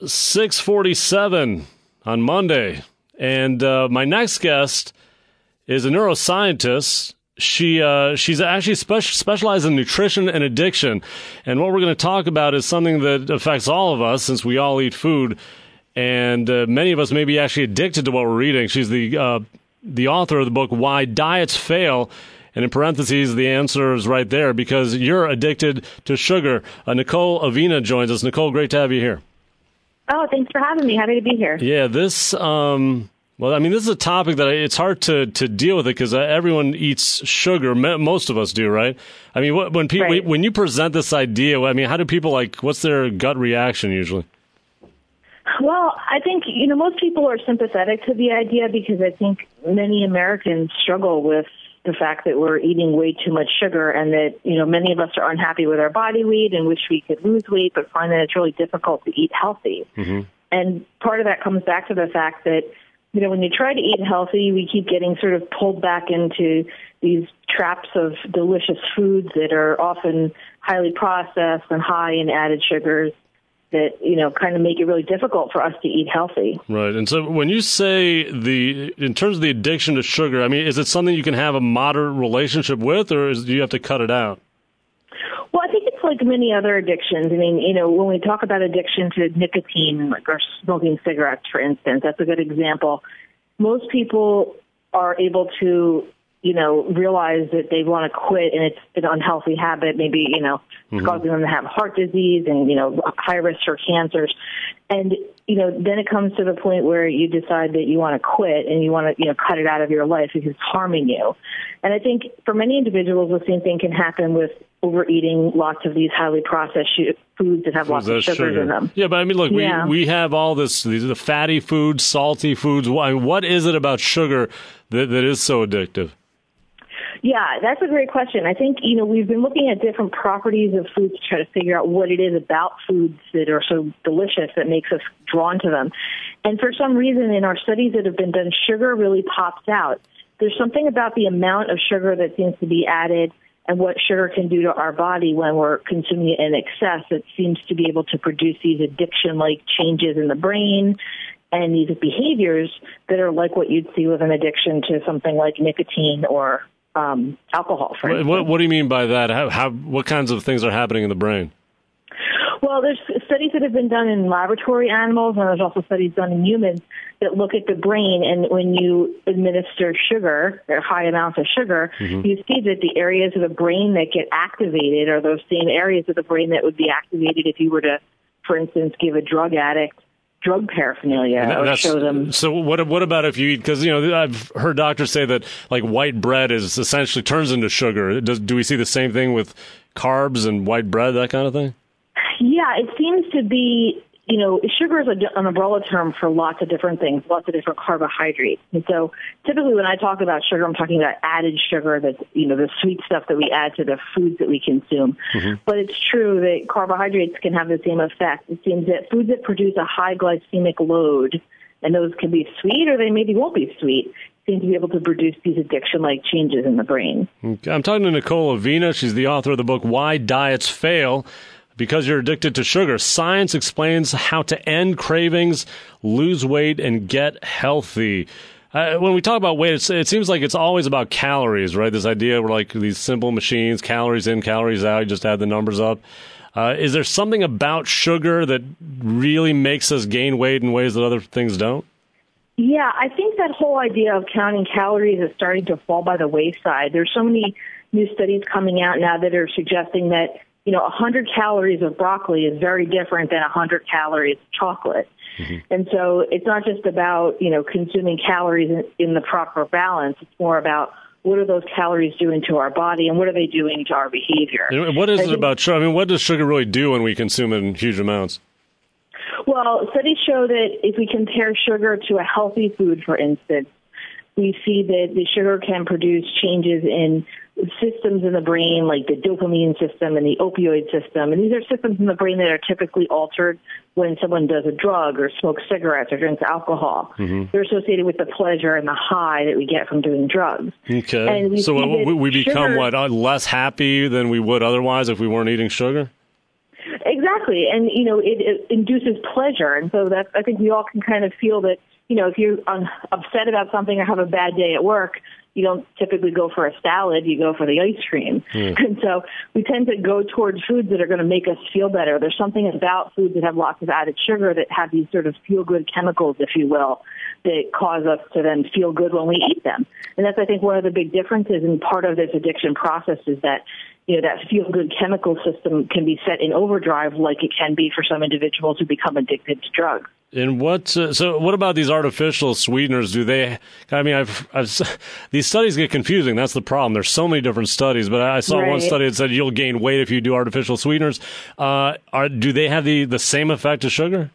6:47 on Monday. And my next guest is a neuroscientist. She's actually specialized in nutrition and addiction. And what we're going to talk about is something that affects all of us since we all eat food. And many of us may be actually addicted to what we're eating. She's the author of the book, Why Diets Fail. And in parentheses, the answer is right there because you're addicted to sugar. Nicole Avena joins us. Nicole, great to have you here. Oh, thanks for having me. Happy to be here. Yeah, this is a topic that it's hard to deal with it because everyone eats sugar. Most of us do, right? I mean, when you present this idea, I mean, how do people what's their gut reaction usually? Well, I think, most people are sympathetic to the idea because I think many Americans struggle with the fact that we're eating way too much sugar and that, many of us are unhappy with our body weight and wish we could lose weight, but find that it's really difficult to eat healthy. Mm-hmm. And part of that comes back to the fact that, when you try to eat healthy, we keep getting sort of pulled back into these traps of delicious foods that are often highly processed and high in added sugars that, kind of make it really difficult for us to eat healthy. Right. And so when you say in terms of the addiction to sugar, I mean, is it something you can have a moderate relationship with, or do you have to cut it out? Well, I think it's like many other addictions. I mean, when we talk about addiction to nicotine, or smoking cigarettes, for instance, that's a good example. Most people are able to realize that they want to quit and it's an unhealthy habit. Maybe, it's causing them to have heart disease and, high risk for cancers. And, then it comes to the point where you decide that you want to quit and you want to, cut it out of your life because it's harming you. And I think for many individuals, the same thing can happen with overeating lots of these highly processed foods that have lots of sugars in them. Yeah, but I mean, look, we have all the fatty foods, salty foods. What is it about sugar that is so addictive? Yeah, that's a great question. I think, we've been looking at different properties of foods to try to figure out what it is about foods that are so delicious that makes us drawn to them. And for some reason, in our studies that have been done, sugar really pops out. There's something about the amount of sugar that seems to be added and what sugar can do to our body when we're consuming it in excess that seems to be able to produce these addiction-like changes in the brain and these behaviors that are like what you'd see with an addiction to something like nicotine or alcohol, for instance. What do you mean by that? What kinds of things are happening in the brain? Well, there's studies that have been done in laboratory animals, and there's also studies done in humans that look at the brain, and when you administer sugar, or high amounts of sugar, you see that the areas of the brain that get activated are those same areas of the brain that would be activated if you were to, for instance, give a drug addict drug paraphernalia or show them. So what about if you eat, because, I've heard doctors say that white bread is essentially turns into sugar. Do we see the same thing with carbs and white bread, that kind of thing? Yeah, it seems to be, sugar is an umbrella term for lots of different things, lots of different carbohydrates. And so typically when I talk about sugar, I'm talking about added sugar, that's, the sweet stuff that we add to the foods that we consume. But it's true that carbohydrates can have the same effect. It seems that foods that produce a high glycemic load, and those can be sweet or they maybe won't be sweet, seem to be able to produce these addiction-like changes in the brain. Okay. I'm talking to Nicole Avena. She's the author of the book, Why Diets Fail. Because you're addicted to sugar, science explains how to end cravings, lose weight, and get healthy. When we talk about weight, it seems like it's always about calories, right? This idea we're like these simple machines, calories in, calories out, you just add the numbers up. Is there something about sugar that really makes us gain weight in ways that other things don't? Yeah, I think that whole idea of counting calories is starting to fall by the wayside. There's so many new studies coming out now that are suggesting that 100 calories of broccoli is very different than 100 calories of chocolate. And so it's not just about, consuming calories in the proper balance. It's more about what are those calories doing to our body and what are they doing to our behavior. What is it about sugar? I mean, what does sugar really do when we consume it in huge amounts? Well, studies show that if we compare sugar to a healthy food, for instance, we see that the sugar can produce changes in systems in the brain, like the dopamine system and the opioid system. And these are systems in the brain that are typically altered when someone does a drug or smokes cigarettes or drinks alcohol. They're associated with the pleasure and the high that we get from doing drugs. Okay. And so we become, less happy than we would otherwise if we weren't eating sugar? Exactly. Exactly. And, it induces pleasure. And so I think we all can kind of feel that, if you're upset about something or have a bad day at work, you don't typically go for a salad, you go for the ice cream. And so we tend to go towards foods that are going to make us feel better. There's something about foods that have lots of added sugar that have these sort of feel-good chemicals, if you will, that cause us to then feel good when we eat them. And that's, I think, one of the big differences in part of this addiction process is that, that feel-good chemical system can be set in overdrive like it can be for some individuals who become addicted to drugs. And what about these artificial sweeteners? Do they? I mean, these studies get confusing. That's the problem. There's so many different studies, but I saw one study that said you'll gain weight if you do artificial sweeteners. Do they have the same effect as sugar?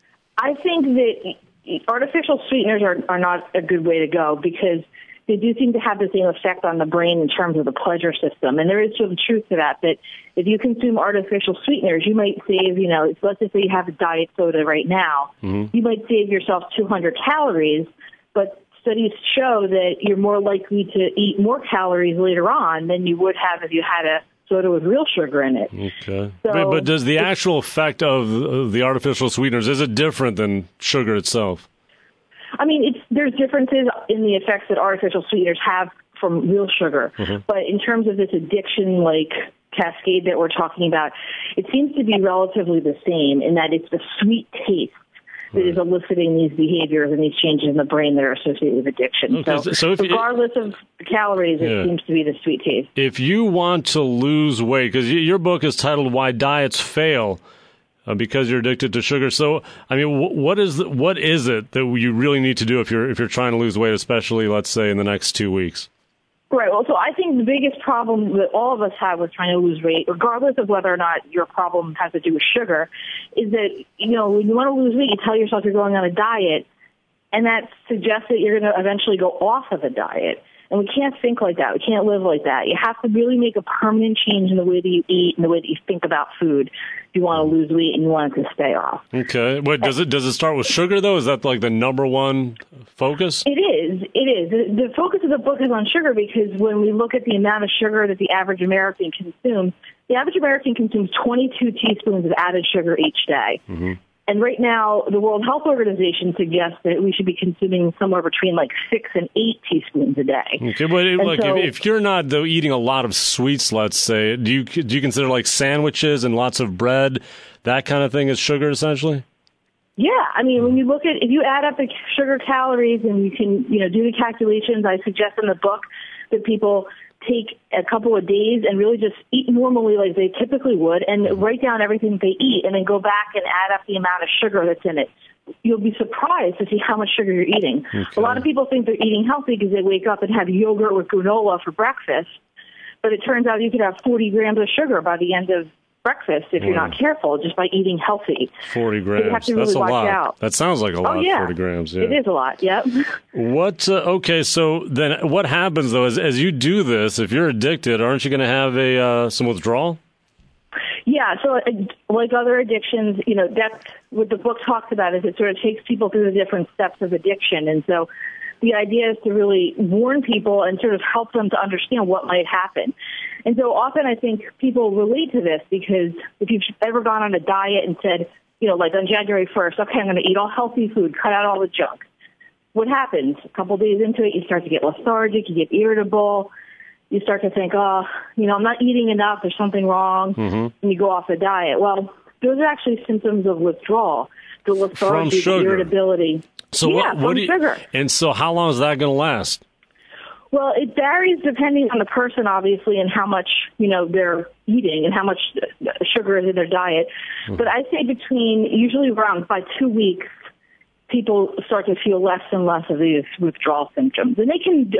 I think that artificial sweeteners are not a good way to go because they do seem to have the same effect on the brain in terms of the pleasure system. And there is some truth to that if you consume artificial sweeteners, you might save, let's just say you have a diet soda right now, you might save yourself 200 calories, but studies show that you're more likely to eat more calories later on than you would have if you had a soda with real sugar in it. Okay. So, but does the actual effect of the artificial sweeteners, is it different than sugar itself? I mean, there's differences in the effects that artificial sweeteners have from real sugar. But in terms of this addiction-like cascade that we're talking about, it seems to be relatively the same in that it's the sweet taste that is eliciting these behaviors and these changes in the brain that are associated with addiction. Okay, so regardless of the calories, it seems to be the sweet taste. If you want to lose weight, because your book is titled Why Diets Fail, because you're addicted to sugar. So, I mean, what is it that you really need to do if you're trying to lose weight, especially, let's say, in the next 2 weeks? Right. Well, so I think the biggest problem that all of us have with trying to lose weight, regardless of whether or not your problem has to do with sugar, is that, when you want to lose weight, you tell yourself you're going on a diet, and that suggests that you're going to eventually go off of a diet. And we can't think like that. We can't live like that. You have to really make a permanent change in the way that you eat and the way that you think about food if you want to lose weight and you want it to stay off. Okay. Wait, does it start with sugar, though? Is that like the number one focus? It is. The focus of the book is on sugar because when we look at the amount of sugar that the average American consumes, the average American consumes 22 teaspoons of added sugar each day. And right now, the World Health Organization suggests that we should be consuming somewhere between 6 and 8 teaspoons a day. Okay, but if you're not though eating a lot of sweets, let's say, do you consider sandwiches and lots of bread, that kind of thing, as sugar essentially? Yeah, I mean, when you look at if you add up the sugar calories and you can do the calculations, I suggest in the book that people take a couple of days and really just eat normally like they typically would and write down everything they eat and then go back and add up the amount of sugar that's in it. You'll be surprised to see how much sugar you're eating. Okay. A lot of people think they're eating healthy because they wake up and have yogurt with granola for breakfast, but it turns out you could have 40 grams of sugar by the end of breakfast if you're not careful, just by eating healthy. 40 grams. So you have to really That's a watch lot. Out. That sounds like a lot, 40 grams. Yeah. It is a lot, yep. Okay, so then what happens, though, as you do this, if you're addicted, aren't you going to have some withdrawal? Yeah, so like other addictions, that's what the book talks about is it sort of takes people through the different steps of addiction. And so the idea is to really warn people and sort of help them to understand what might happen. And so often I think people relate to this because if you've ever gone on a diet and said, like on January 1st, okay, I'm going to eat all healthy food, cut out all the junk. What happens? A couple days into it, you start to get lethargic, you get irritable, you start to think, I'm not eating enough, there's something wrong, and you go off the diet. Well, those are actually symptoms of withdrawal, the lethargy, the irritability. So from sugar. And so how long is that going to last? Well, it varies depending on the person, obviously, and how much, they're eating and how much sugar is in their diet. Mm-hmm. But I say usually around by 2 weeks, people start to feel less and less of these withdrawal symptoms. And they can,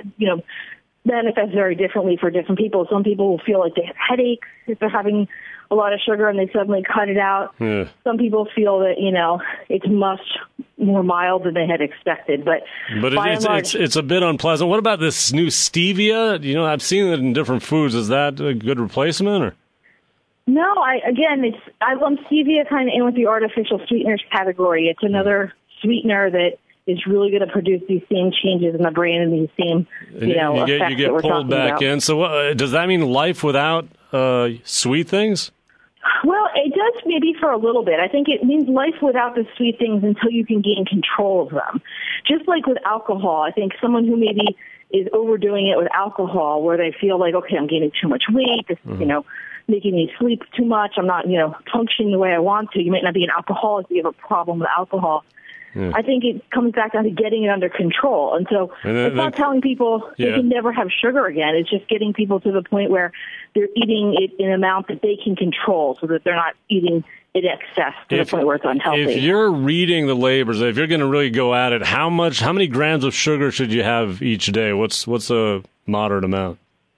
manifest very differently for different people. Some people will feel like they have headaches if they're having a lot of sugar and they suddenly cut it out. Yeah. Some people feel that, it's much more mild than they had expected. But it's a bit unpleasant. What about this new stevia? I've seen it in different foods. Is that a good replacement? Or? No, I lump stevia kind of in with the artificial sweeteners category. It's another sweetener that is really going to produce these same changes in the brain and these same, effects you get that we're pulled back about. in. So does that mean life without sweet things? Well, it does maybe for a little bit. I think it means life without the sweet things until you can gain control of them. Just like with alcohol, I think someone who maybe is overdoing it with alcohol where they feel like, okay, I'm gaining too much weight, this is, making me sleep too much, I'm not, functioning the way I want to. You might not be an alcoholic if you have a problem with alcohol. Yeah. I think it comes back down to getting it under control. And so it's not telling people they can never have sugar again. It's just getting people to the point where they're eating it in an amount that they can control so that they're not eating in excess to the point where it's unhealthy. If you're reading the labels, if you're going to really go at it, how many grams of sugar should you have each day? What's a moderate amount?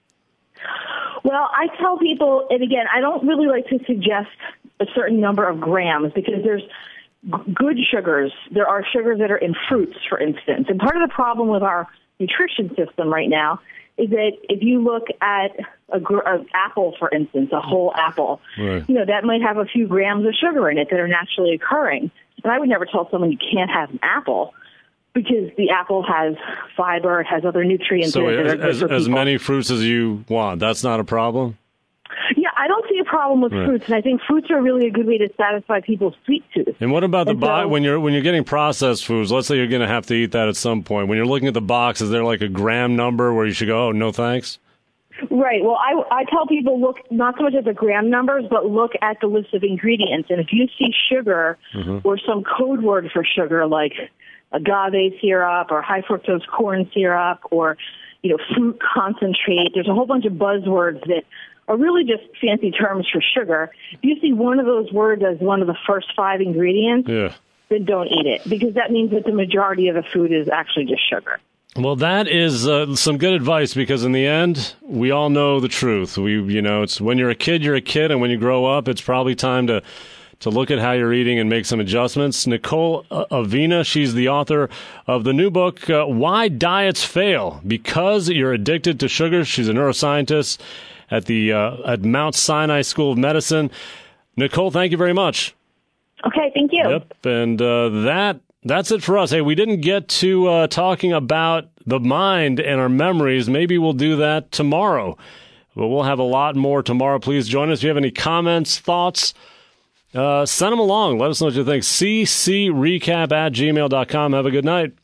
Well, I tell people, and again, I don't really like to suggest a certain number of grams because there's good sugars. There are sugars that are in fruits, for instance. And part of the problem with our nutrition system right now is that if you look at an apple, for instance, a whole apple, right, that might have a few grams of sugar in it that are naturally occurring. And I would never tell someone you can't have an apple because the apple has fiber, it has other nutrients in it that are good for people. As many fruits as you want, that's not a problem? Yeah, I don't see a problem with fruits, and I think fruits are really a good way to satisfy people's sweet tooth. And what about when you're getting processed foods? Let's say you're going to have to eat that at some point. When you're looking at the box, is there like a gram number where you should go, oh, no thanks? Right. Well, I tell people look not so much at the gram numbers, but look at the list of ingredients. And if you see sugar or some code word for sugar like agave syrup or high fructose corn syrup or fruit concentrate, there's a whole bunch of buzzwords that are really just fancy terms for sugar. If you see one of those words as one of the first 5 ingredients, then don't eat it, because that means that the majority of the food is actually just sugar. Well, that is some good advice, because in the end, we all know the truth. It's when you're a kid, and when you grow up, it's probably time to look at how you're eating and make some adjustments. Nicole Avena, she's the author of the new book, Why Diets Fail, Because You're Addicted to Sugar. She's a neuroscientist at Mount Sinai School of Medicine. Nicole, thank you very much. Okay, thank you. Yep, and that's it for us. Hey, we didn't get to talking about the mind and our memories. Maybe we'll do that tomorrow. But we'll have a lot more tomorrow. Please join us. If you have any comments, thoughts, send them along. Let us know what you think. ccrecap@gmail.com. Have a good night.